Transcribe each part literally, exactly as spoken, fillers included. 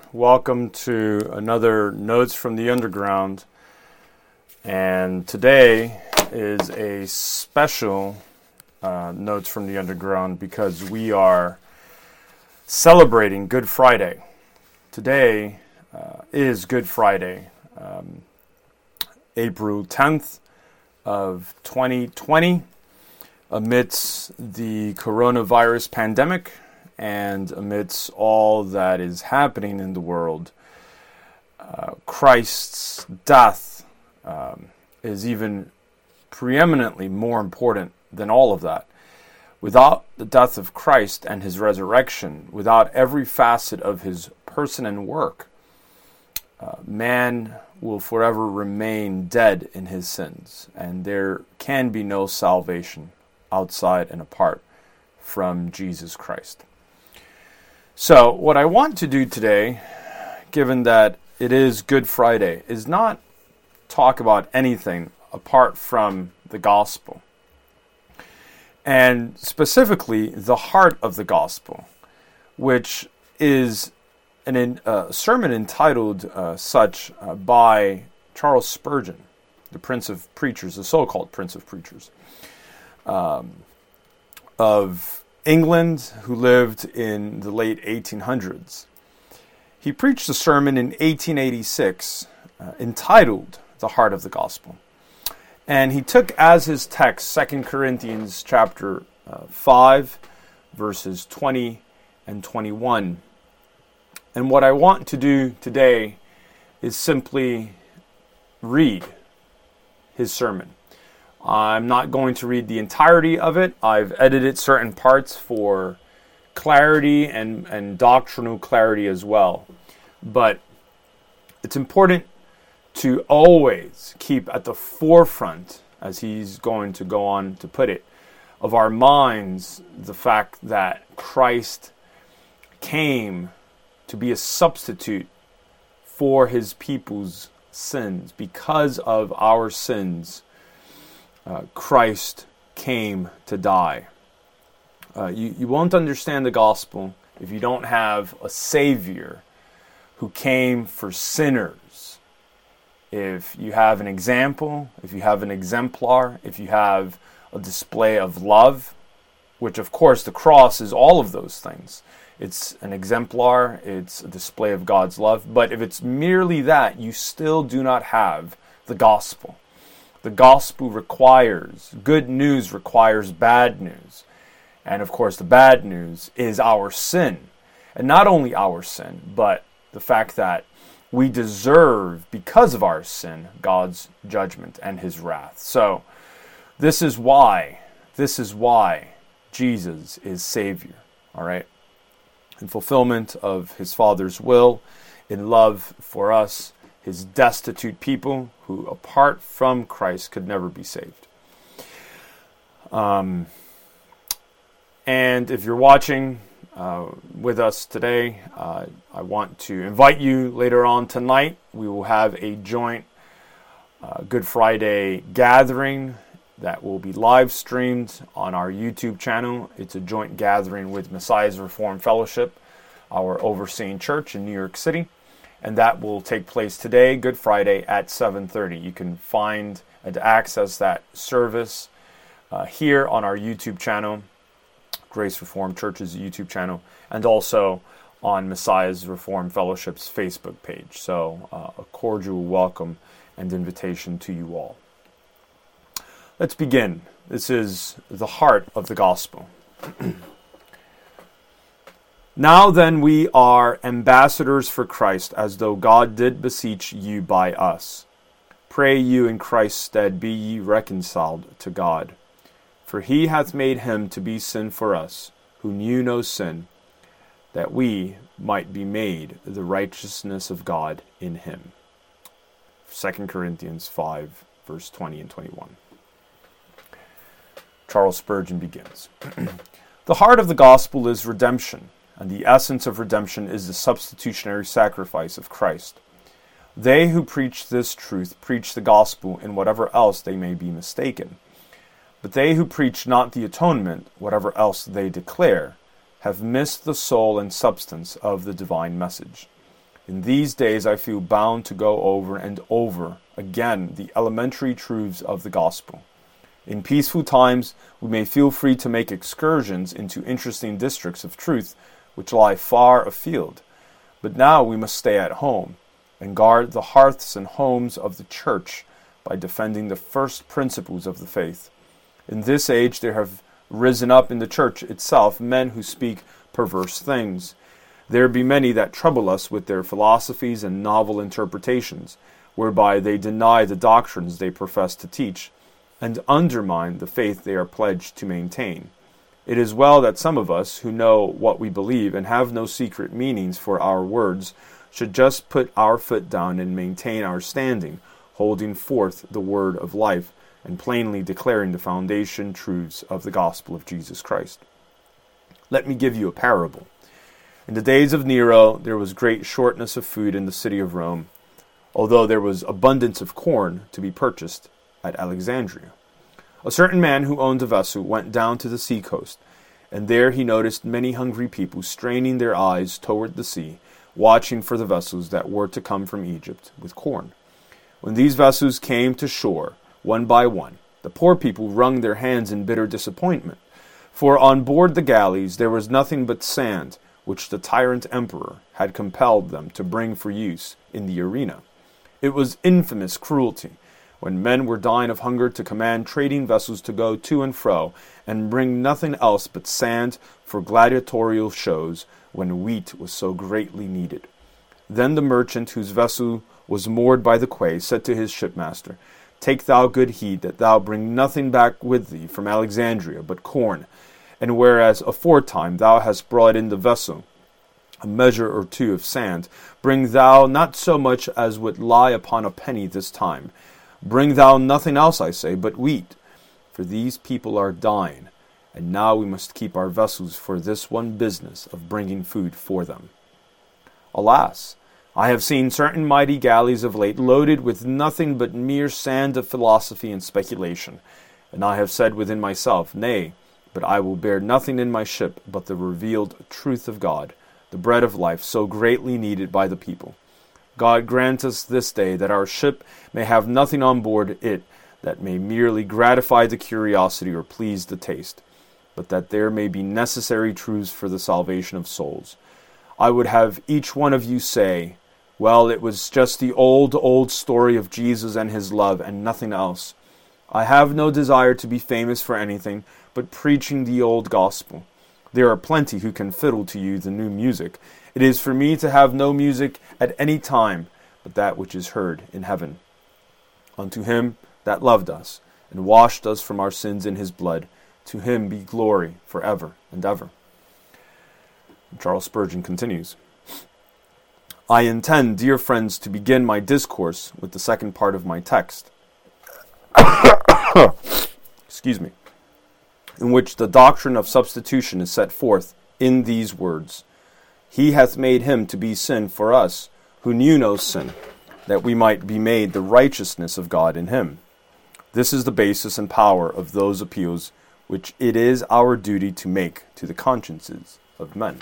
Welcome to another Notes from the Underground. And today is a special uh, Notes from the Underground because we are celebrating Good Friday. Today uh, is Good Friday, um, April tenth of twenty twenty, amidst the coronavirus pandemic. And amidst all that is happening in the world, uh, Christ's death um, is even preeminently more important than all of that. Without the death of Christ and his resurrection, without every facet of his person and work, uh, man will forever remain dead in his sins, and there can be no salvation outside and apart from Jesus Christ. So what I want to do today, given that it is Good Friday, is not talk about anything apart from the gospel. And specifically, the heart of the gospel, which is a an, uh, sermon entitled uh, such uh, by Charles Spurgeon, the Prince of Preachers, the so-called Prince of Preachers, um, of England, who lived in the late eighteen hundreds. He preached a sermon in eighteen eighty-six uh, entitled The Heart of the Gospel. And he took as his text Second Corinthians chapter uh, five, verses twenty and twenty-one. And what I want to do today is simply read his sermon. I'm not going to read the entirety of it. I've edited certain parts for clarity and, and doctrinal clarity as well. But it's important to always keep at the forefront, as he's going to go on to put it, of our minds the fact that Christ came to be a substitute for his people's sins. Because of our sins, Uh, Christ came to die. Uh, you, you won't understand the gospel if you don't have a Savior who came for sinners. If you have an example, if you have an exemplar, if you have a display of love, which of course the cross is all of those things. It's an exemplar, it's a display of God's love, but if it's merely that, you still do not have the gospel. The gospel requires, good news requires bad news. And of course, the bad news is our sin. And not only our sin, but the fact that we deserve, because of our sin, God's judgment and his wrath. So, this is why, this is why Jesus is Savior. All right? In fulfillment of his Father's will, in love for us, his destitute people who, apart from Christ, could never be saved. Um, and if you're watching uh, with us today, uh, I want to invite you later on tonight. We will have a joint uh, Good Friday gathering that will be live streamed on our YouTube channel. It's a joint gathering with Messiah's Reformed Fellowship, our overseeing church in New York City. And that will take place today, Good Friday, at seven thirty. You can find and access that service uh, here on our YouTube channel, Grace Reformed Church's YouTube channel, and also on Messiah's Reformed Fellowship's Facebook page. So uh, a cordial welcome and invitation to you all. Let's begin. This is the heart of the gospel. Now then, we are ambassadors for Christ, as though God did beseech you by us. Pray you in Christ's stead, be ye reconciled to God. For he hath made him to be sin for us, who knew no sin, that we might be made the righteousness of God in him. Second Corinthians five, verse twenty and twenty-one. Charles Spurgeon begins. The heart of the gospel is redemption. And the essence of redemption is the substitutionary sacrifice of Christ. They who preach this truth preach the gospel in whatever else they may be mistaken. But they who preach not the atonement, whatever else they declare, have missed the soul and substance of the divine message. In these days I feel bound to go over and over again the elementary truths of the gospel. In peaceful times, we may feel free to make excursions into interesting districts of truth which lie far afield. But now we must stay at home and guard the hearths and homes of the church by defending the first principles of the faith. In this age there have risen up in the church itself men who speak perverse things. There be many that trouble us with their philosophies and novel interpretations, whereby they deny the doctrines they profess to teach, and undermine the faith they are pledged to maintain. It is well that some of us, who know what we believe and have no secret meanings for our words, should just put our foot down and maintain our standing, holding forth the word of life, and plainly declaring the foundation truths of the gospel of Jesus Christ. Let me give you a parable. In the days of Nero, there was great shortness of food in the city of Rome, although there was abundance of corn to be purchased at Alexandria. A certain man who owned a vessel went down to the sea coast, and there he noticed many hungry people straining their eyes toward the sea, watching for the vessels that were to come from Egypt with corn. When these vessels came to shore, one by one, the poor people wrung their hands in bitter disappointment, for on board the galleys there was nothing but sand, which the tyrant emperor had compelled them to bring for use in the arena. It was infamous cruelty, when men were dying of hunger, to command trading vessels to go to and fro, and bring nothing else but sand for gladiatorial shows, when wheat was so greatly needed. Then the merchant, whose vessel was moored by the quay, said to his shipmaster, Take thou good heed that thou bring nothing back with thee from Alexandria but corn, and whereas aforetime thou hast brought in the vessel a measure or two of sand, bring thou not so much as would lie upon a penny this time. Bring thou nothing else, I say, but wheat, for these people are dying, and now we must keep our vessels for this one business of bringing food for them. Alas, I have seen certain mighty galleys of late loaded with nothing but mere sand of philosophy and speculation, and I have said within myself, Nay, but I will bear nothing in my ship but the revealed truth of God, the bread of life so greatly needed by the people. God grant us this day that our ship may have nothing on board it that may merely gratify the curiosity or please the taste, but that there may be necessary truths for the salvation of souls. I would have each one of you say, Well, it was just the old, old story of Jesus and his love and nothing else. I have no desire to be famous for anything but preaching the old gospel. There are plenty who can fiddle to you the new music. It is for me to have no music at any time but that which is heard in heaven. Unto him that loved us and washed us from our sins in his blood, to him be glory forever and ever. And Charles Spurgeon continues, I intend, dear friends, to begin my discourse with the second part of my text. Excuse me. In which the doctrine of substitution is set forth in these words, He hath made him to be sin for us, who knew no sin, that we might be made the righteousness of God in him. This is the basis and power of those appeals which it is our duty to make to the consciences of men.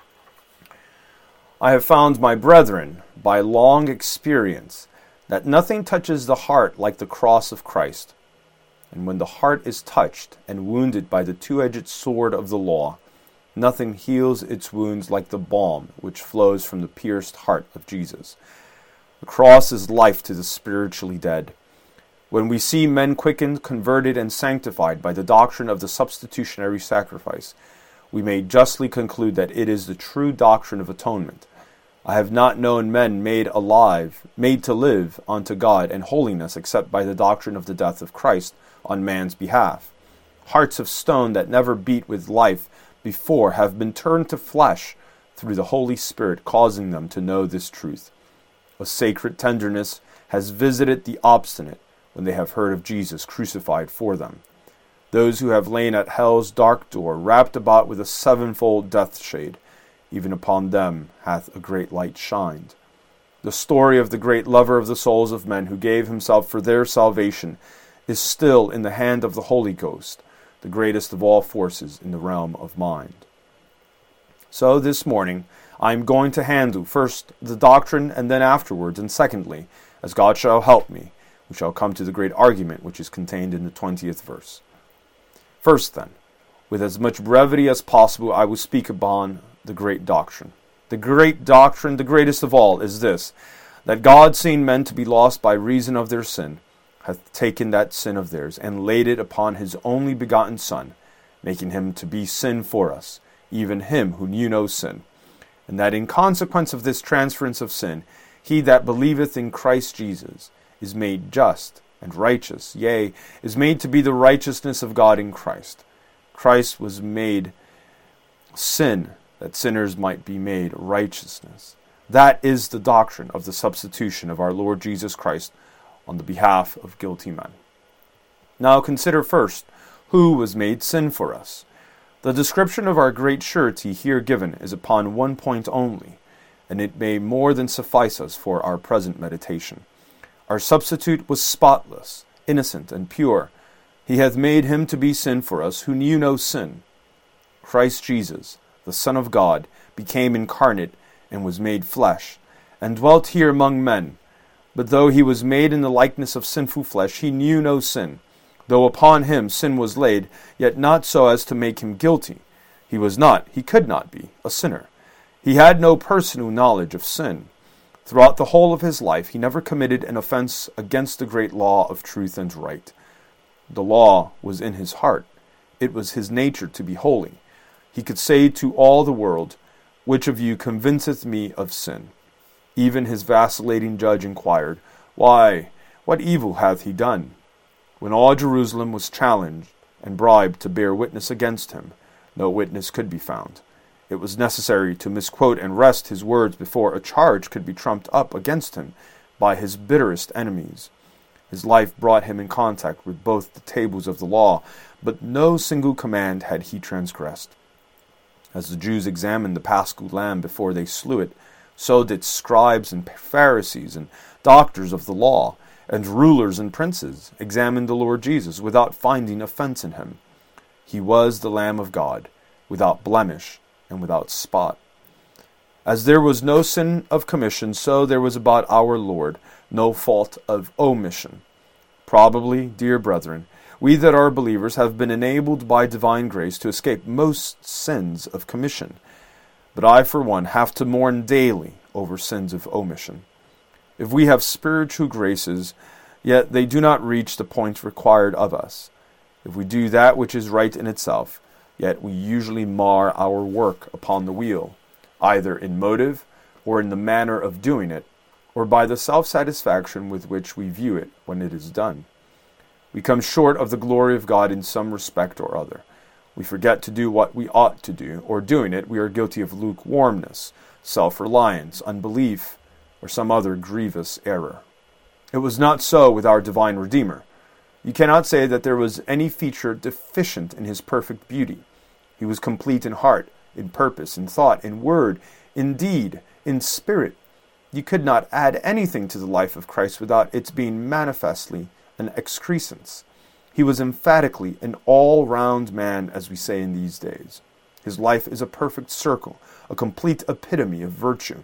I have found, my brethren, by long experience, that nothing touches the heart like the cross of Christ. And when the heart is touched and wounded by the two-edged sword of the law, nothing heals its wounds like the balm which flows from the pierced heart of Jesus. The cross is life to the spiritually dead. When we see men quickened, converted, and sanctified by the doctrine of the substitutionary sacrifice, we may justly conclude that it is the true doctrine of atonement. I have not known men made alive, made to live unto God and holiness except by the doctrine of the death of Christ on man's behalf. Hearts of stone that never beat with life before have been turned to flesh through the Holy Spirit, causing them to know this truth. A sacred tenderness has visited the obstinate when they have heard of Jesus crucified for them. Those who have lain at hell's dark door, wrapped about with a sevenfold death shade, even upon them hath a great light shined. The story of the great lover of the souls of men who gave himself for their salvation is still in the hand of the Holy Ghost, the greatest of all forces in the realm of mind. So this morning I am going to handle first the doctrine and then afterwards, and secondly, as God shall help me, we shall come to the great argument which is contained in the twentieth verse. First then, with as much brevity as possible, I will speak upon the great doctrine. The great doctrine, the greatest of all, is this, that God, seeing men to be lost by reason of their sin, hath taken that sin of theirs, and laid it upon his only begotten Son, making him to be sin for us, even him who knew no sin. And that in consequence of this transference of sin, he that believeth in Christ Jesus is made just and righteous, yea, is made to be the righteousness of God in Christ. Christ was made sin, that sinners might be made righteousness. That is the doctrine of the substitution of our Lord Jesus Christ on the behalf of guilty men. Now consider first who was made sin for us. The description of our great surety here given is upon one point only, and it may more than suffice us for our present meditation. Our substitute was spotless, innocent, and pure. He hath made him to be sin for us who knew no sin. Christ Jesus, the Son of God, became incarnate and was made flesh, and dwelt here among men. But though he was made in the likeness of sinful flesh, he knew no sin. Though upon him sin was laid, yet not so as to make him guilty. He was not, he could not be, a sinner. He had no personal knowledge of sin. Throughout the whole of his life, he never committed an offense against the great law of truth and right. The law was in his heart. It was his nature to be holy. He could say to all the world, "Which of you convinceth me of sin?" Even his vacillating judge inquired, "Why, what evil hath he done?" When all Jerusalem was challenged and bribed to bear witness against him, no witness could be found. It was necessary to misquote and wrest his words before a charge could be trumped up against him by his bitterest enemies. His life brought him in contact with both the tables of the law, but no single command had he transgressed. As the Jews examined the paschal lamb before they slew it, so did scribes and Pharisees and doctors of the law and rulers and princes examine the Lord Jesus without finding offense in him. He was the Lamb of God, without blemish and without spot. As there was no sin of commission, so there was about our Lord no fault of omission. Probably, dear brethren, we that are believers have been enabled by divine grace to escape most sins of commission. But I, for one, have to mourn daily over sins of omission. If we have spiritual graces, yet they do not reach the point required of us. If we do that which is right in itself, yet we usually mar our work upon the wheel, either in motive or in the manner of doing it, or by the self-satisfaction with which we view it when it is done. We come short of the glory of God in some respect or other. We forget to do what we ought to do, or doing it, we are guilty of lukewarmness, self-reliance, unbelief, or some other grievous error. It was not so with our divine Redeemer. You cannot say that there was any feature deficient in his perfect beauty. He was complete in heart, in purpose, in thought, in word, in deed, in spirit. You could not add anything to the life of Christ without its being manifestly an excrescence. He was emphatically an all-round man, as we say in these days. His life is a perfect circle, a complete epitome of virtue.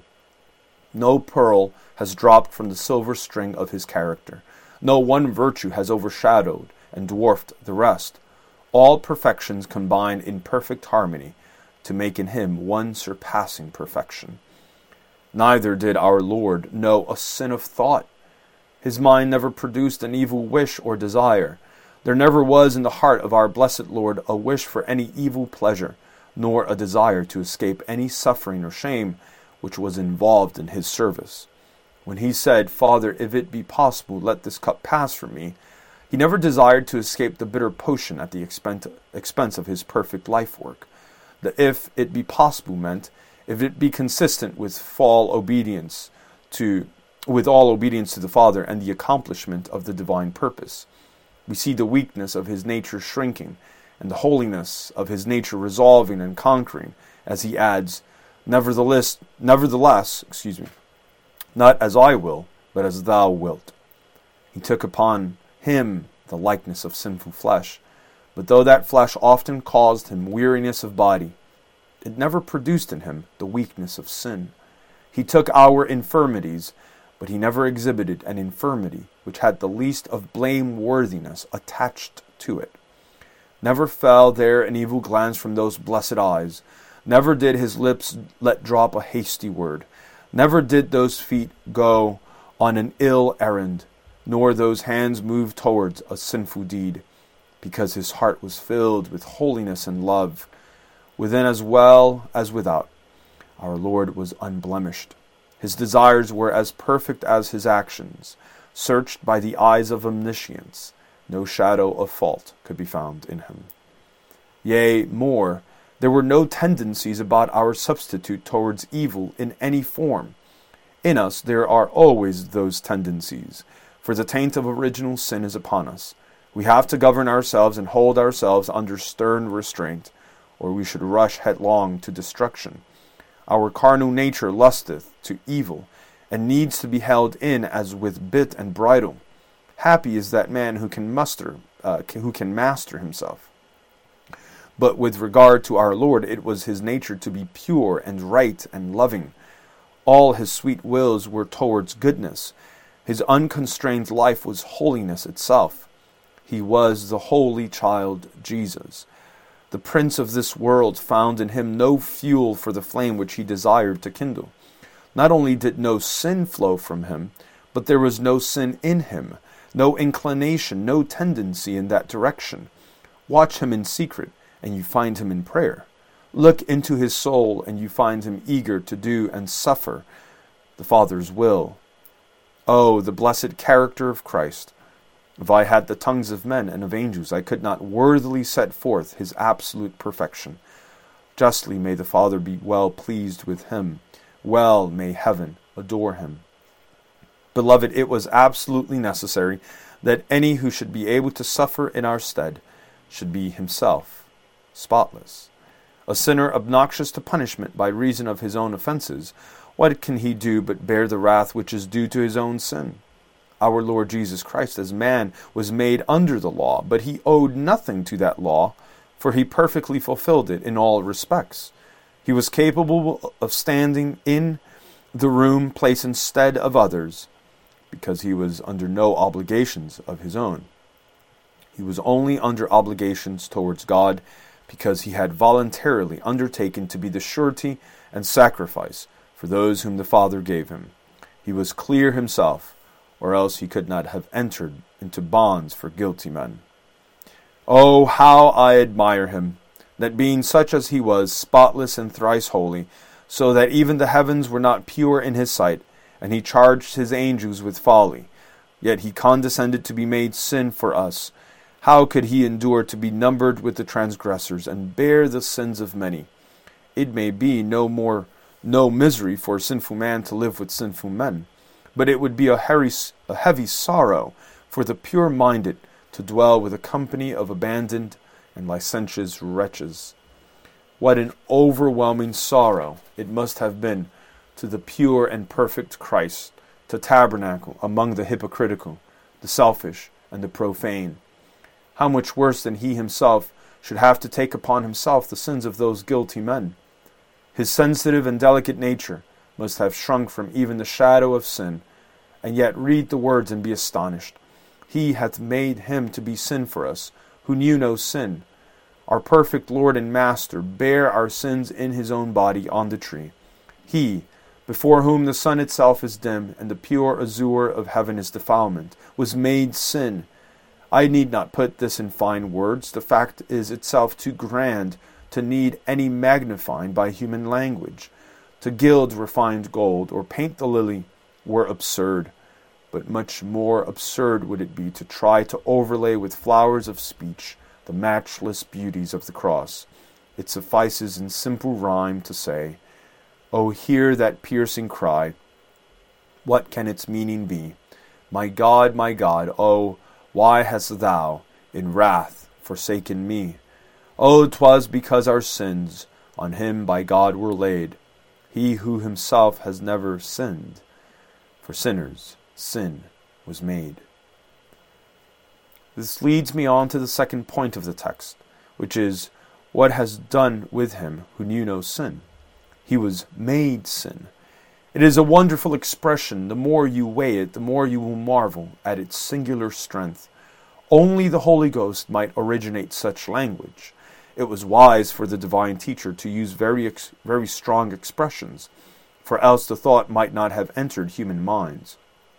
No pearl has dropped from the silver string of his character. No one virtue has overshadowed and dwarfed the rest. All perfections combine in perfect harmony to make in him one surpassing perfection. Neither did our Lord know a sin of thought. His mind never produced an evil wish or desire. There never was in the heart of our blessed Lord a wish for any evil pleasure, nor a desire to escape any suffering or shame which was involved in his service. When he said, "Father, if it be possible, let this cup pass from me," he never desired to escape the bitter potion at the expense of his perfect life work. The "if it be possible" meant, if it be consistent with full obedience to, with all obedience to the Father and the accomplishment of the divine purpose. We see the weakness of his nature shrinking, and the holiness of his nature resolving and conquering, as he adds, Nevertheless, nevertheless, excuse me, not as I will, but as thou wilt. He took upon him the likeness of sinful flesh, but though that flesh often caused him weariness of body, it never produced in him the weakness of sin. He took our infirmities, but he never exhibited an infirmity which had the least of blameworthiness attached to it. Never fell there an evil glance from those blessed eyes. Never did his lips let drop a hasty word. Never did those feet go on an ill errand, nor those hands move towards a sinful deed, because his heart was filled with holiness and love. Within as well as without, our Lord was unblemished. His desires were as perfect as his actions. Searched by the eyes of omniscience, no shadow of fault could be found in him. Yea, more, there were no tendencies about our substitute towards evil in any form. In us there are always those tendencies, for the taint of original sin is upon us. We have to govern ourselves and hold ourselves under stern restraint, or we should rush headlong to destruction. Our carnal nature lusteth to evil, and needs to be held in as with bit and bridle. Happy is that man who can muster, uh, who can master himself. But with regard to our Lord, it was his nature to be pure and right and loving. All his sweet wills were towards goodness. His unconstrained life was holiness itself. He was the holy child Jesus. The prince of this world found in him no fuel for the flame which he desired to kindle. Not only did no sin flow from him, but there was no sin in him, no inclination, no tendency in that direction. Watch him in secret, and you find him in prayer. Look into his soul, and you find him eager to do and suffer the Father's will. Oh, the blessed character of Christ! If I had the tongues of men and of angels, I could not worthily set forth his absolute perfection. Justly may the Father be well pleased with him. Well may heaven adore him. Beloved, it was absolutely necessary that any who should be able to suffer in our stead should be himself spotless. A sinner obnoxious to punishment by reason of his own offenses, what can he do but bear the wrath which is due to his own sin? Our Lord Jesus Christ as man was made under the law, but he owed nothing to that law, for he perfectly fulfilled it in all respects. He was capable of standing in the room place instead of others, because he was under no obligations of his own. He was only under obligations towards God, because he had voluntarily undertaken to be the surety and sacrifice for those whom the Father gave him. He was clear himself, or else he could not have entered into bonds for guilty men. Oh, how I admire him, that being such as he was, spotless and thrice holy, so that even the heavens were not pure in his sight, and he charged his angels with folly, yet he condescended to be made sin for us. How could he endure to be numbered with the transgressors, and bear the sins of many? It may be no more no misery for a sinful man to live with sinful men, but it would be a heavy, a heavy sorrow for the pure-minded to dwell with a company of abandoned and licentious wretches. What an overwhelming sorrow it must have been to the pure and perfect Christ to tabernacle among the hypocritical, the selfish, and the profane. How much worse than he himself should have to take upon himself the sins of those guilty men. His sensitive and delicate nature must have shrunk from even the shadow of sin, and yet read the words and be astonished. He hath made him to be sin for us, who knew no sin. Our perfect Lord and Master bare our sins in his own body on the tree. He, before whom the sun itself is dim, and the pure azure of heaven is defilement, was made sin. I need not put this in fine words. The fact is itself too grand to need any magnifying by human language. To gild refined gold, or paint the lily, were absurd. But much more absurd would it be to try to overlay with flowers of speech the matchless beauties of the cross. It suffices in simple rhyme to say, "Oh, hear that piercing cry! What can its meaning be? My God, my God, oh, why hast thou in wrath forsaken me? Oh, 'twas because our sins on him by God were laid, he who himself has never sinned. For sinners, sin was made." This leads me on to the second point of the text, which is, what has done with him who knew no sin? He was made sin. It is a wonderful expression. The more you weigh it, the more you will marvel at its singular strength. Only the Holy Ghost might originate such language. It was wise for the divine teacher to use very, ex- very strong expressions, for else the thought might not have entered human minds.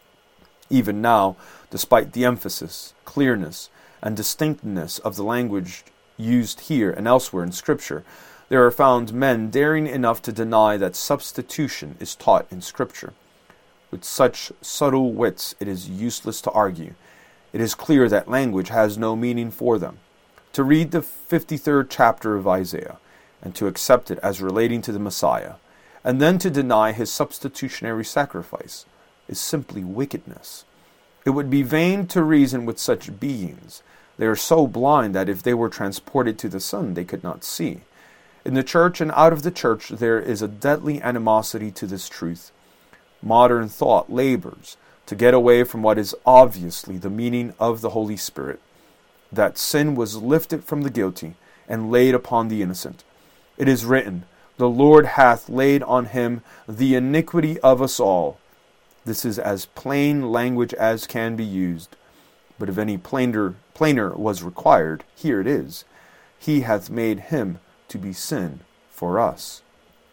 Even now, despite the emphasis, clearness, and distinctness of the language used here and elsewhere in Scripture, there are found men daring enough to deny that substitution is taught in Scripture. With such subtle wits, it is useless to argue. It is clear that language has no meaning for them. To read the fifty-third chapter of Isaiah, and to accept it as relating to the Messiah, and then to deny his substitutionary sacrifice, is simply wickedness. It would be vain to reason with such beings. They are so blind that if they were transported to the sun, they could not see. In the church and out of the church, there is a deadly animosity to this truth. Modern thought labors to get away from what is obviously the meaning of the Holy Spirit, that sin was lifted from the guilty and laid upon the innocent. It is written, "The Lord hath laid on him the iniquity of us all." This is as plain language as can be used. But if any plainer, plainer was required, here it is. He hath made him to be sin for us.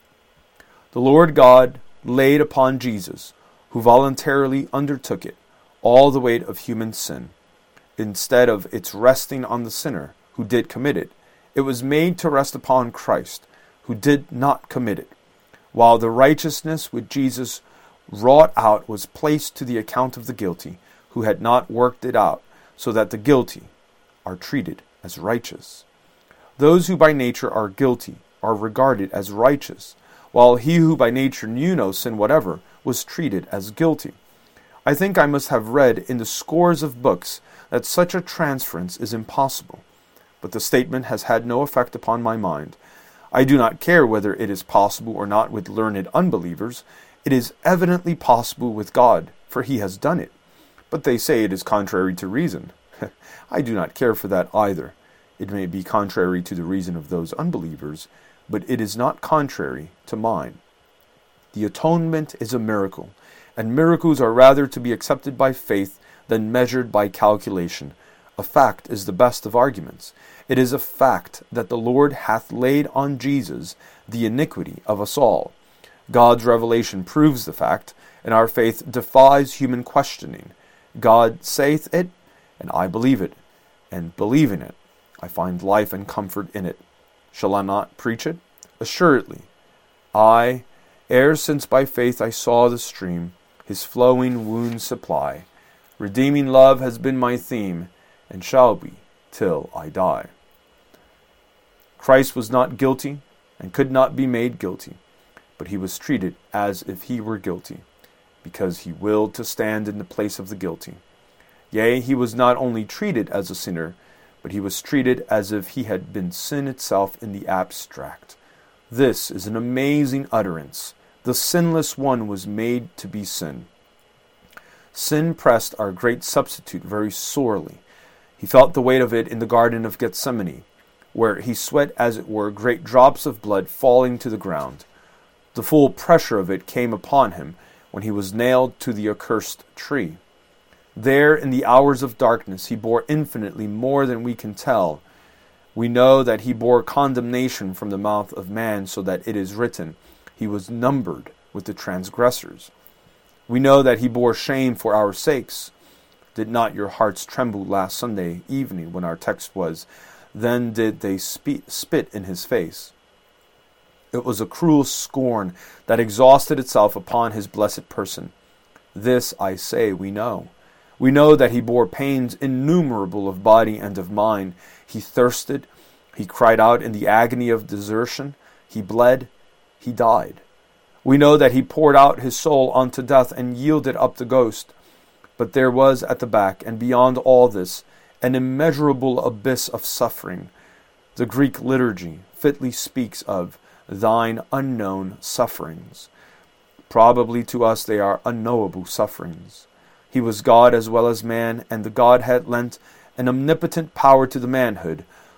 The Lord God laid upon Jesus, who voluntarily undertook it, all the weight of human sin. Instead of its resting on the sinner who did commit it, it was made to rest upon Christ, who did not commit it, while the righteousness which Jesus wrought out was placed to the account of the guilty, who had not worked it out, so that the guilty are treated as righteous. Those who by nature are guilty are regarded as righteous, while he who by nature knew no sin whatever was treated as guilty. I think I must have read in the scores of books that such a transference is impossible, but the statement has had no effect upon my mind. I do not care whether it is possible or not with learned unbelievers. It is evidently possible with God, for he has done it. But they say it is contrary to reason. I do not care for that either. It may be contrary to the reason of those unbelievers, but it is not contrary to mine. The atonement is a miracle, and miracles are rather to be accepted by faith than measured by calculation. A fact is the best of arguments. It is a fact that the Lord hath laid on Jesus the iniquity of us all. God's revelation proves the fact, and our faith defies human questioning. God saith it, and I believe it, and believing it, I find life and comfort in it. Shall I not preach it? Assuredly. I, ere since by faith I saw the stream, his flowing wounds supply. Redeeming love has been my theme, and shall be till I die. Christ was not guilty, and could not be made guilty, but he was treated as if he were guilty, because he willed to stand in the place of the guilty. Yea, he was not only treated as a sinner, but he was treated as if he had been sin itself in the abstract. This is an amazing utterance. The sinless one was made to be sin. Sin pressed our great substitute very sorely. He felt the weight of it in the Garden of Gethsemane, where he sweat, as it were, great drops of blood falling to the ground. The full pressure of it came upon him when he was nailed to the accursed tree. There, in the hours of darkness, he bore infinitely more than we can tell. We know that he bore condemnation from the mouth of man, so that it is written, he was numbered with the transgressors. We know that he bore shame for our sakes. Did not your hearts tremble last Sunday evening when our text was, "Then did they spit, spit in his face"? It was a cruel scorn that exhausted itself upon his blessed person. This, I say, we know. We know that he bore pains innumerable of body and of mind. He thirsted. He cried out in the agony of desertion. He bled. He died. We know that he poured out his soul unto death and yielded up the ghost. But there was at the back, and beyond all this, an immeasurable abyss of suffering. The Greek liturgy fitly speaks of thine unknown sufferings. Probably to us they are unknowable sufferings. He was God as well as man, and the Godhead lent an omnipotent power to the manhood,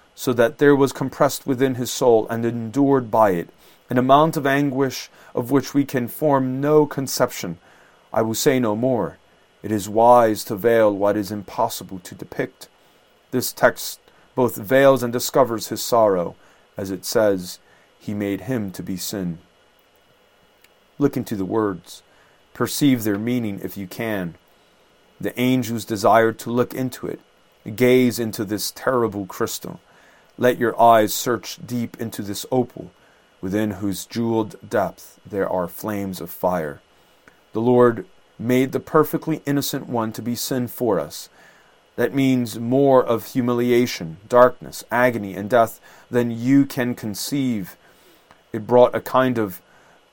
so that there was compressed within his soul and endured by it an amount of anguish of which we can form no conception. I will say no more. It is wise to veil what is impossible to depict. This text both veils and discovers his sorrow, as it says, he made him to be sin. Look into the words. Perceive their meaning if you can. The angels desired to look into it. Gaze into this terrible crystal. Let your eyes search deep into this opal, within whose jeweled depth there are flames of fire. The Lord made the perfectly innocent one to be sin for us. That means more of humiliation, darkness, agony, and death than you can conceive. It brought a kind of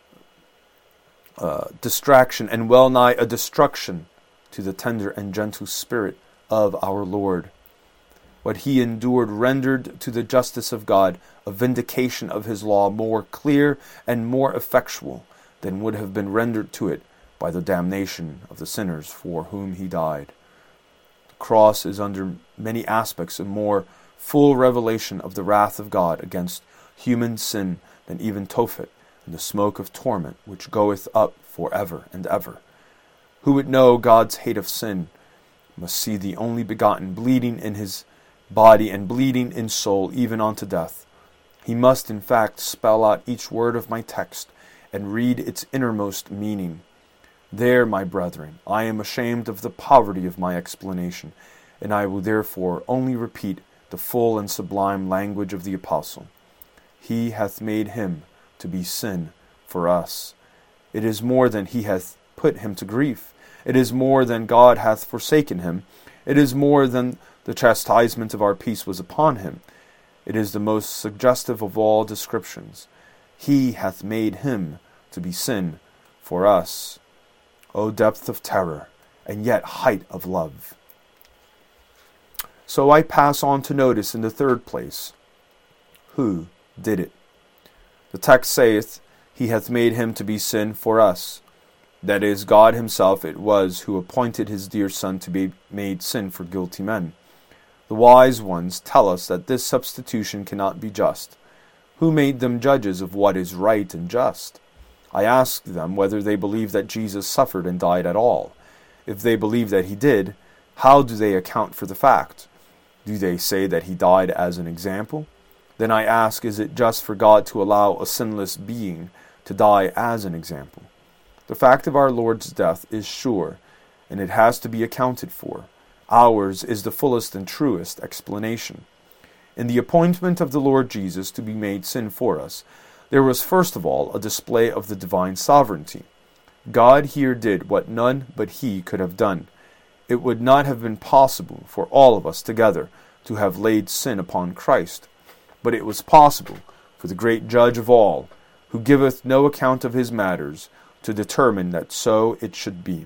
uh, distraction and well nigh a destruction to the tender and gentle spirit of our Lord. What he endured rendered to the justice of God a vindication of his law more clear and more effectual than would have been rendered to it by the damnation of the sinners for whom he died. The cross is under many aspects a more full revelation of the wrath of God against human sin than even Tophet and the smoke of torment which goeth up for ever and ever. Who would know God's hate of sin must see the only begotten bleeding in his body and bleeding in soul even unto death. He must in fact spell out each word of my text and read its innermost meaning. There, my brethren, I am ashamed of the poverty of my explanation, and I will therefore only repeat the full and sublime language of the apostle. He hath made him to be sin for us. It is more than he hath put him to grief. It is more than God hath forsaken him. It is more than the chastisement of our peace was upon him. It is the most suggestive of all descriptions. He hath made him to be sin for us. O depth of terror, and yet height of love. So I pass on to notice in the third place, who did it? The text saith, he hath made him to be sin for us. That is, God himself it was who appointed his dear Son to be made sin for guilty men. The wise ones tell us that this substitution cannot be just. Who made them judges of what is right and just? I asked them whether they believe that Jesus suffered and died at all. If they believe that he did, how do they account for the fact? Do they say that he died as an example? Then I ask, is it just for God to allow a sinless being to die as an example? The fact of our Lord's death is sure, and it has to be accounted for. Ours is the fullest and truest explanation. In the appointment of the Lord Jesus to be made sin for us, there was first of all a display of the divine sovereignty. God here did what none but he could have done. It would not have been possible for all of us together to have laid sin upon Christ, but it was possible for the great Judge of all, who giveth no account of his matters, to determine that so it should be.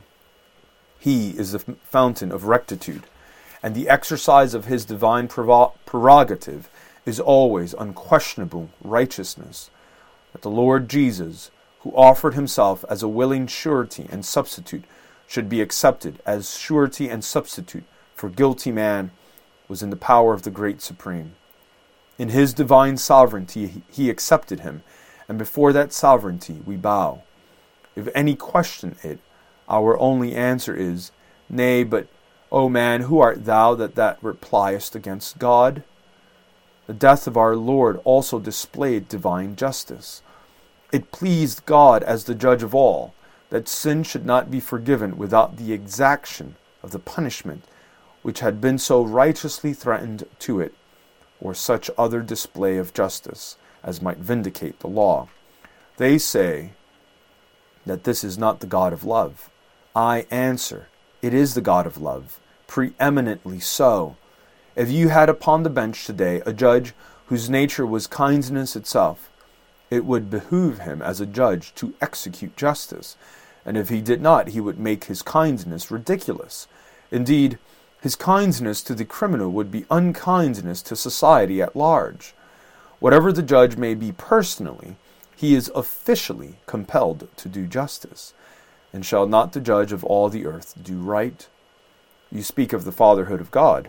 He is the fountain of rectitude, and the exercise of his divine prerogative is always unquestionable righteousness. That the Lord Jesus, who offered himself as a willing surety and substitute, should be accepted as surety and substitute for guilty man, was in the power of the Great Supreme. In his divine sovereignty he accepted him, and before that sovereignty we bow. If any question it, our only answer is, Nay, but, O man, who art thou that that repliest against God? The death of our Lord also displayed divine justice. It pleased God as the judge of all, that sin should not be forgiven without the exaction of the punishment which had been so righteously threatened to it, or such other display of justice as might vindicate the law. They say that this is not the God of love. I answer, it is the God of love, preeminently so. If you had upon the bench today a judge whose nature was kindness itself, it would behoove him as a judge to execute justice, and if he did not, he would make his kindness ridiculous. Indeed, his kindness to the criminal would be unkindness to society at large. Whatever the judge may be personally, he is officially compelled to do justice. And shall not the judge of all the earth do right? You speak of the fatherhood of God,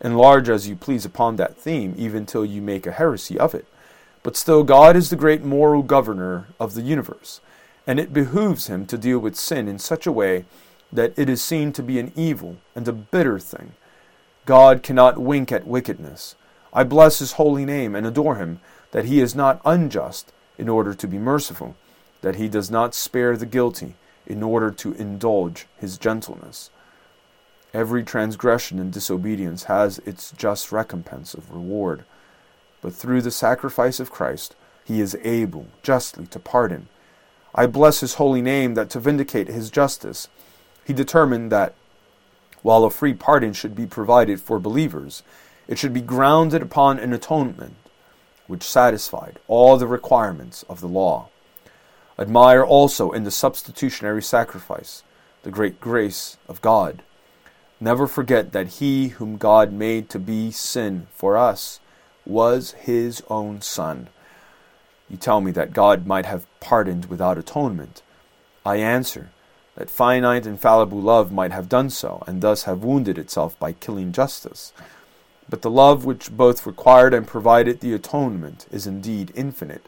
Enlarge as you please upon that theme, even till you make a heresy of it. But still, God is the great moral governor of the universe, and it behooves him to deal with sin in such a way that it is seen to be an evil and a bitter thing. God cannot wink at wickedness. I bless his holy name and adore him, that he is not unjust in order to be merciful, that he does not spare the guilty in order to indulge his gentleness. Every transgression and disobedience has its just recompense of reward, but through the sacrifice of Christ he is able justly to pardon. I bless his holy name that to vindicate his justice, he determined that while a free pardon should be provided for believers, it should be grounded upon an atonement which satisfied all the requirements of the law. Admire also in the substitutionary sacrifice the great grace of God. Never forget that he whom God made to be sin for us was his own Son. You tell me that God might have pardoned without atonement. I answer that finite and fallible love might have done so, and thus have wounded itself by killing justice. But the love which both required and provided the atonement is indeed infinite.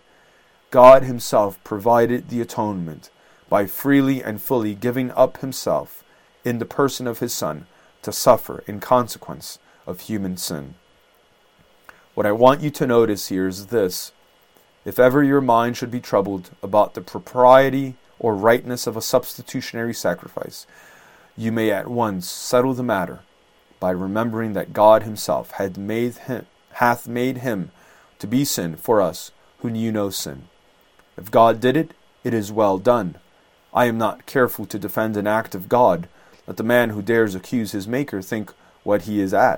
God himself provided the atonement by freely and fully giving up himself in the person of his Son to suffer in consequence of human sin. What I want you to notice here is this. If ever your mind should be troubled about the propriety or rightness of a substitutionary sacrifice, you may at once settle the matter by remembering that God himself had made him, hath made him to be sin for us who knew no sin. If God did it, it is well done. I am not careful to defend an act of God. Let the man who dares accuse his Maker think what he is at.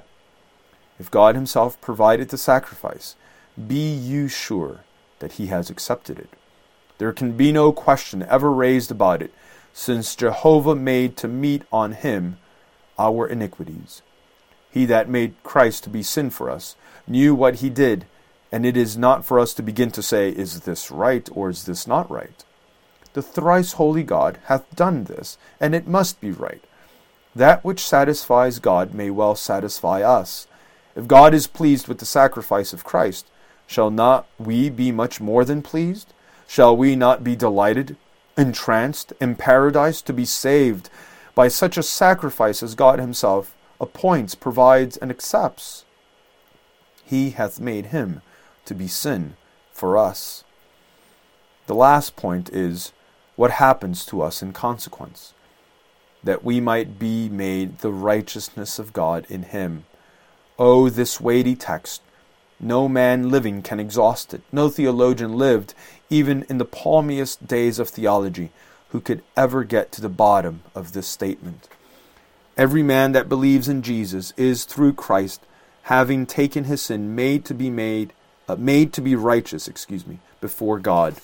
If God himself provided the sacrifice, be you sure that he has accepted it. There can be no question ever raised about it, since Jehovah made to meet on him our iniquities. He that made Christ to be sin for us knew what he did, and it is not for us to begin to say, is this right or is this not right? The thrice holy God hath done this, and it must be right. That which satisfies God may well satisfy us. If God is pleased with the sacrifice of Christ, shall not we be much more than pleased? Shall we not be delighted, entranced, in paradise to be saved by such a sacrifice as God himself appoints, provides, and accepts? He hath made him to be sin for us. The last point is what happens to us in consequence, that we might be made the righteousness of God in him. Oh, this weighty text! No man living can exhaust it. No theologian lived, even in the palmiest days of theology, who could ever get to the bottom of this statement. Every man that believes in Jesus is, through Christ, having taken his sin, made to be made, uh, made to be righteous, excuse me, before God.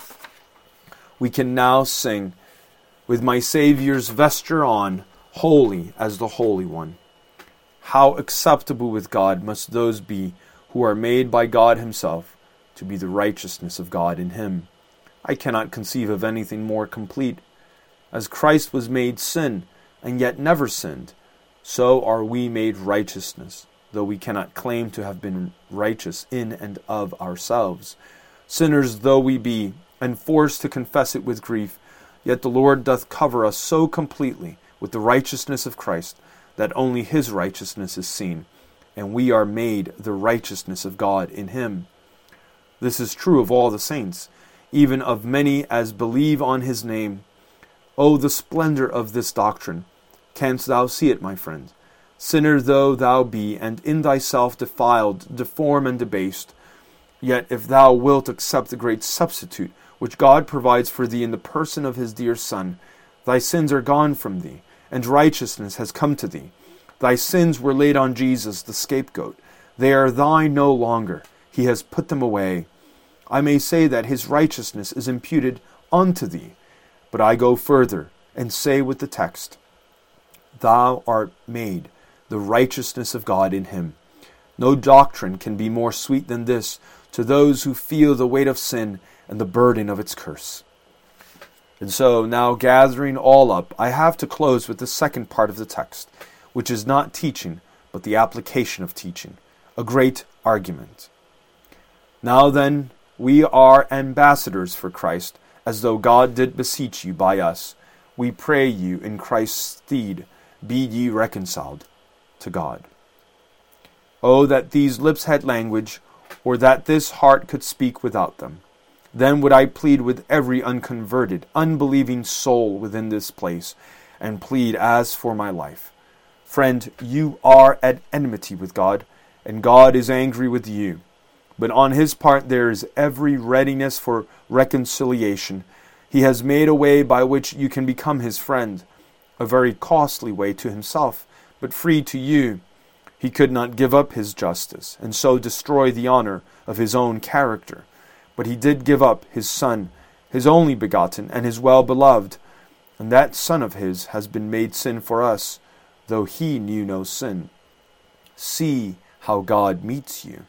We can now sing, with my Saviour's vesture on, holy as the Holy One. How acceptable with God must those be who are made by God himself to be the righteousness of God in him. I cannot conceive of anything more complete. As Christ was made sin, and yet never sinned, so are we made righteousness, though we cannot claim to have been righteous in and of ourselves. Sinners though we be, and forced to confess it with grief, yet the Lord doth cover us so completely with the righteousness of Christ, that only his righteousness is seen, and we are made the righteousness of God in him. This is true of all the saints, even of many as believe on his name. O the splendor of this doctrine! Canst thou see it, my friend? Sinner though thou be, and in thyself defiled, deformed, and debased, yet if thou wilt accept the great substitute which God provides for thee in the person of his dear Son, thy sins are gone from thee, and righteousness has come to thee. Thy sins were laid on Jesus, the scapegoat. They are thine no longer. He has put them away. I may say that his righteousness is imputed unto thee. But I go further and say with the text, thou art made the righteousness of God in him. No doctrine can be more sweet than this to those who feel the weight of sin and the burden of its curse. And so, now gathering all up, I have to close with the second part of the text, which is not teaching, but the application of teaching, a great argument. Now then, we are ambassadors for Christ, as though God did beseech you by us. We pray you in Christ's stead, be ye reconciled to God. Oh, that these lips had language, or that this heart could speak without them. Then would I plead with every unconverted, unbelieving soul within this place, and plead as for my life. Friend, you are at enmity with God, and God is angry with you. But on his part there is every readiness for reconciliation. He has made a way by which you can become his friend, a very costly way to himself, but free to you. He could not give up his justice, and so destroy the honor of his own character. But he did give up his Son, his only begotten, and his well-beloved. And that Son of his has been made sin for us, though he knew no sin. See how God meets you.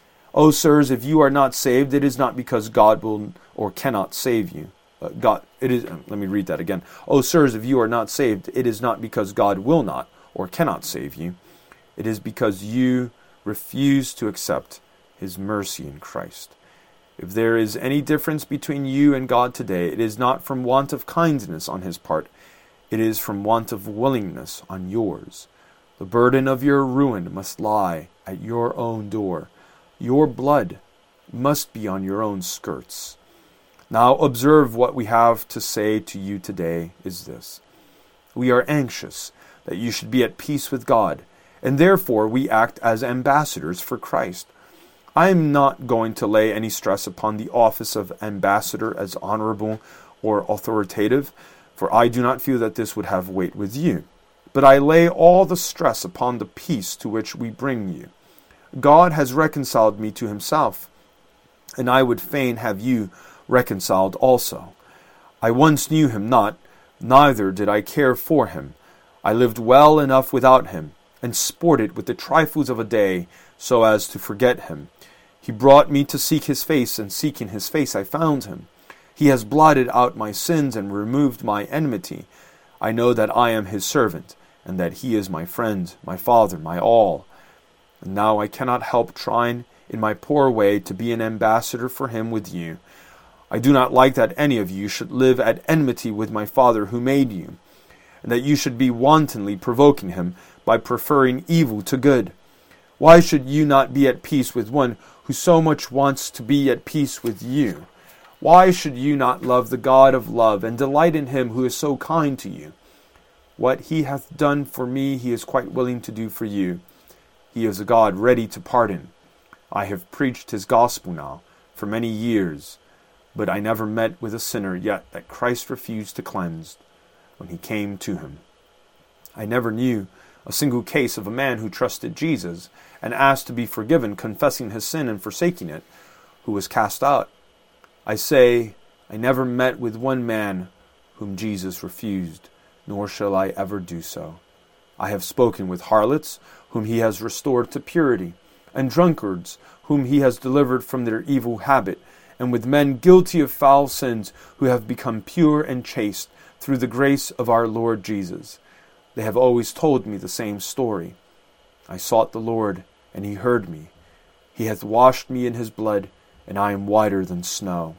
O sirs, if you are not saved, it is not because God will or cannot save you. Uh, God, it is. Let me read that again. O sirs, if you are not saved, it is not because God will not or cannot save you. It is because you refuse to accept his mercy in Christ. If there is any difference between you and God today, it is not from want of kindness on his part. It is from want of willingness on yours. The burden of your ruin must lie at your own door. Your blood must be on your own skirts. Now observe what we have to say to you today is this. We are anxious that you should be at peace with God, and therefore we act as ambassadors for Christ. I am not going to lay any stress upon the office of ambassador as honorable or authoritative, for I do not feel that this would have weight with you. But I lay all the stress upon the peace to which we bring you. God has reconciled me to himself, and I would fain have you reconciled also. I once knew him not, neither did I care for him. I lived well enough without him, and sported with the trifles of a day, so as to forget him. He brought me to seek his face, and seeking his face I found him. He has blotted out my sins and removed my enmity. I know that I am his servant, and that he is my friend, my father, my all. And now I cannot help trying in my poor way to be an ambassador for him with you. I do not like that any of you should live at enmity with my Father who made you, and that you should be wantonly provoking him by preferring evil to good. Why should you not be at peace with one who so much wants to be at peace with you? Why should you not love the God of love and delight in him who is so kind to you? What he hath done for me, he is quite willing to do for you. He is a God ready to pardon. I have preached his gospel now for many years, but I never met with a sinner yet that Christ refused to cleanse when he came to him. I never knew a single case of a man who trusted Jesus and asked to be forgiven, confessing his sin and forsaking it, who was cast out. I say, I never met with one man whom Jesus refused, nor shall I ever do so. I have spoken with harlots, whom he has restored to purity, and drunkards, whom he has delivered from their evil habit, and with men guilty of foul sins, who have become pure and chaste through the grace of our Lord Jesus. They have always told me the same story. I sought the Lord, and he heard me. He hath washed me in his blood, and I am whiter than snow.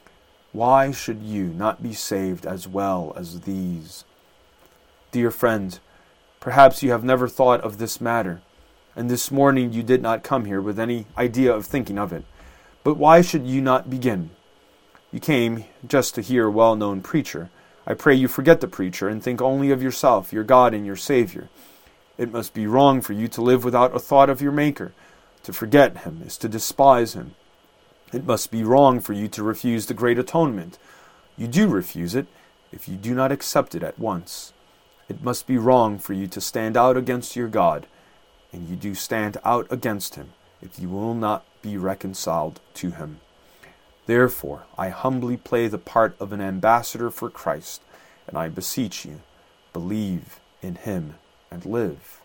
Why should you not be saved as well as these? Dear friend, perhaps you have never thought of this matter, and this morning you did not come here with any idea of thinking of it. But why should you not begin? You came just to hear a well-known preacher. I pray you forget the preacher and think only of yourself, your God and your Savior. It must be wrong for you to live without a thought of your Maker. To forget him is to despise him. It must be wrong for you to refuse the great atonement. You do refuse it if you do not accept it at once. It must be wrong for you to stand out against your God, and you do stand out against him if you will not be reconciled to him. Therefore, I humbly play the part of an ambassador for Christ, and I beseech you, believe in him and live.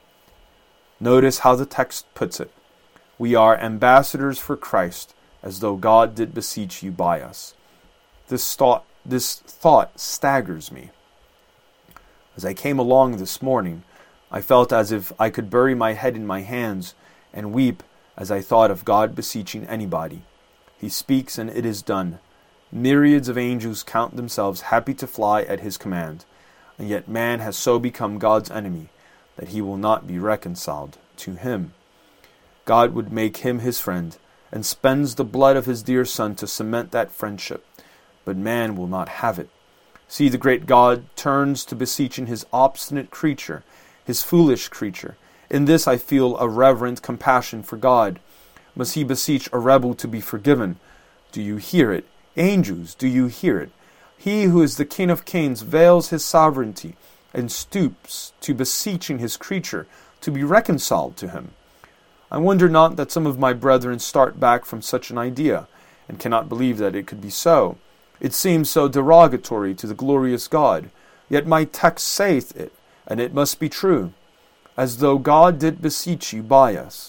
Notice how the text puts it. We are ambassadors for Christ, as though God did beseech you by us. This thought, this thought staggers me. As I came along this morning, I felt as if I could bury my head in my hands and weep as I thought of God beseeching anybody. He speaks and it is done. Myriads of angels count themselves happy to fly at his command, and yet man has so become God's enemy that he will not be reconciled to him. God would make him his friend, and spends the blood of his dear Son to cement that friendship, but man will not have it. See, the great God turns to beseeching his obstinate creature, his foolish creature. In this I feel a reverent compassion for God. Must he beseech a rebel to be forgiven? Do you hear it? Angels, do you hear it? He who is the King of kings veils his sovereignty and stoops to beseeching his creature to be reconciled to him. I wonder not that some of my brethren start back from such an idea, and cannot believe that it could be so. It seems so derogatory to the glorious God, yet my text saith it, and it must be true, as though God did beseech you by us.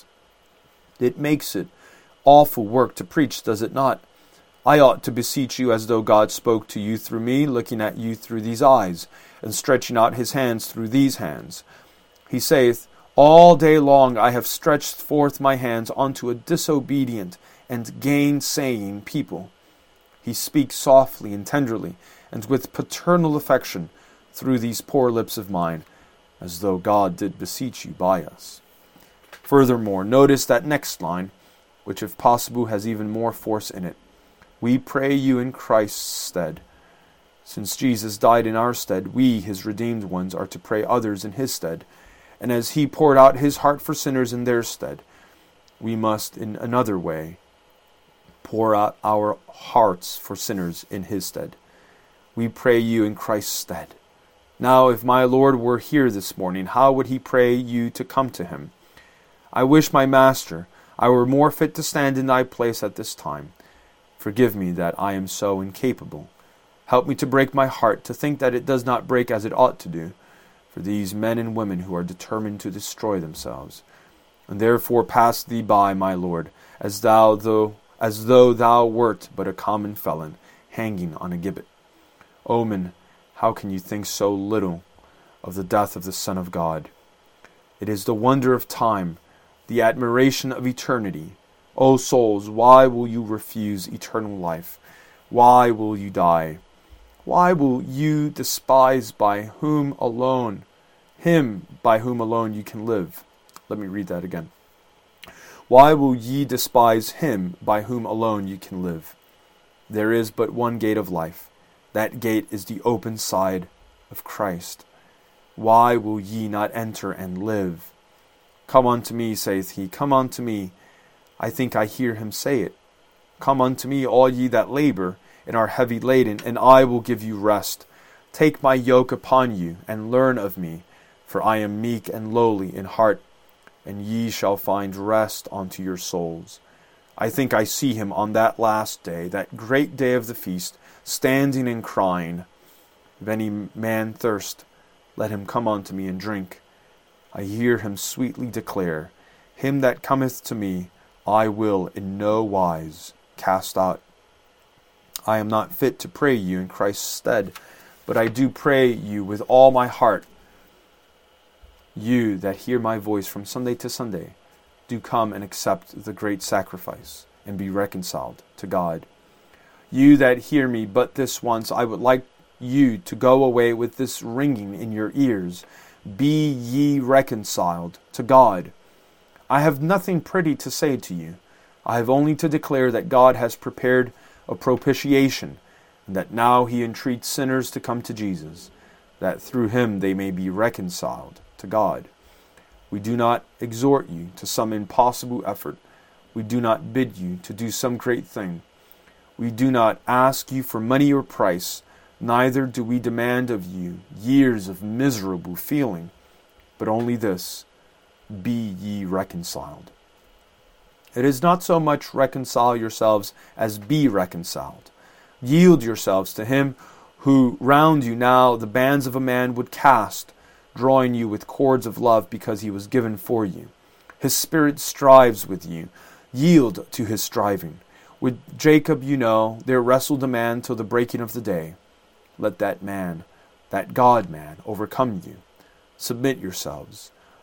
It makes it awful work to preach, does it not? I ought to beseech you as though God spoke to you through me, looking at you through these eyes, and stretching out his hands through these hands. He saith, All day long I have stretched forth my hands unto a disobedient and gainsaying people. He speaks softly and tenderly, and with paternal affection, through these poor lips of mine, as though God did beseech you by us. Furthermore, notice that next line, which if possible has even more force in it. We pray you in Christ's stead. Since Jesus died in our stead, we, his redeemed ones, are to pray others in his stead. And as he poured out his heart for sinners in their stead, we must in another way pour out our hearts for sinners in his stead. We pray you in Christ's stead. Now, if my Lord were here this morning, how would he pray you to come to him? I wish, my Master, I were more fit to stand in thy place at this time. Forgive me that I am so incapable. Help me to break my heart, to think that it does not break as it ought to do, for these men and women who are determined to destroy themselves. And therefore pass thee by, my Lord, as thou though as though thou wert but a common felon, hanging on a gibbet. Omen, how can you think so little of the death of the Son of God? It is the wonder of time, the admiration of eternity. O souls, why will you refuse eternal life? Why will you die? Why will you despise by whom alone, him by whom alone you can live? Let me read that again. Why will ye despise him by whom alone you can live? There is but one gate of life. That gate is the open side of Christ. Why will ye not enter and live? Come unto me, saith he, come unto me. I think I hear him say it. Come unto me, all ye that labor and are heavy laden, and I will give you rest. Take my yoke upon you, and learn of me, for I am meek and lowly in heart, and ye shall find rest unto your souls. I think I see him on that last day, that great day of the feast, standing and crying, If any man thirst, let him come unto me and drink. I hear him sweetly declare, Him that cometh to me, I will in no wise cast out. I am not fit to pray you in Christ's stead, but I do pray you with all my heart. You that hear my voice from Sunday to Sunday, do come and accept the great sacrifice and be reconciled to God. You that hear me but this once, I would like you to go away with this ringing in your ears. Be ye reconciled to God. I have nothing pretty to say to you. I have only to declare that God has prepared a propitiation, and that now he entreats sinners to come to Jesus, that through him they may be reconciled to God. We do not exhort you to some impossible effort. We do not bid you to do some great thing. We do not ask you for money or price, neither do we demand of you years of miserable feeling, but only this, be ye reconciled. It is not so much reconcile yourselves as be reconciled. Yield yourselves to him who round you now the bands of a man would cast, drawing you with cords of love because he was given for you. His spirit strives with you. Yield to his striving. With Jacob, you know, there wrestled a man till the breaking of the day. Let that man, that God-man, overcome you. Submit yourselves.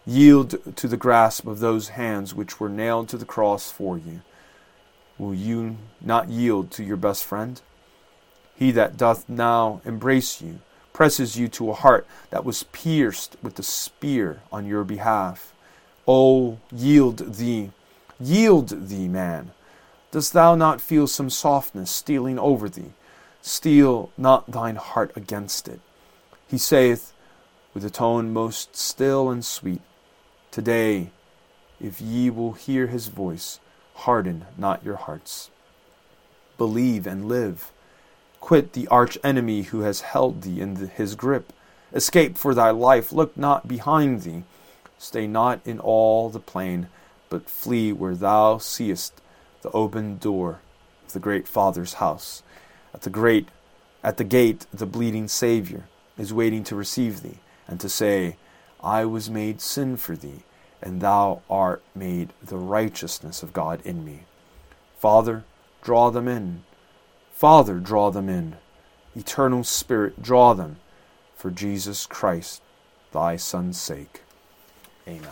Yield to the grasp of those hands which were nailed to the cross for you. Will you not yield to your best friend? He that doth now embrace you presses you to a heart that was pierced with the spear on your behalf. Oh, yield thee, yield thee, man. Dost thou not feel some softness stealing over thee? Steel not thine heart against it. He saith, with a tone most still and sweet, Today, if ye will hear his voice, harden not your hearts. Believe and live. Quit the arch enemy who has held thee in the, his grip. Escape for thy life. Look not behind thee. Stay not in all the plain, but flee where thou seest the open door of the great Father's house. At the great, at the gate, the bleeding Savior is waiting to receive thee and to say, I was made sin for thee, and thou art made the righteousness of God in me. Father, draw them in. Father, draw them in. Eternal Spirit, draw them, for Jesus Christ, thy Son's sake. Amen.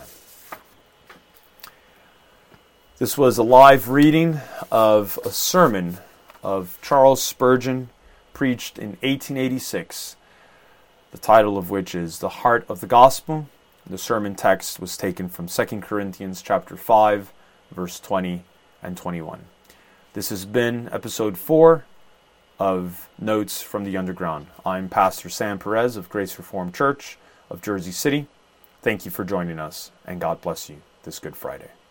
This was a live reading of a sermon of Charles Spurgeon, preached in eighteen eighty-six, the title of which is The Heart of the Gospel. The sermon text was taken from Second Corinthians chapter five, verse twenty and twenty-one. This has been episode four of Notes from the Underground. I'm Pastor Sam Perez of Grace Reformed Church of Jersey City. Thank you for joining us, and God bless you this Good Friday.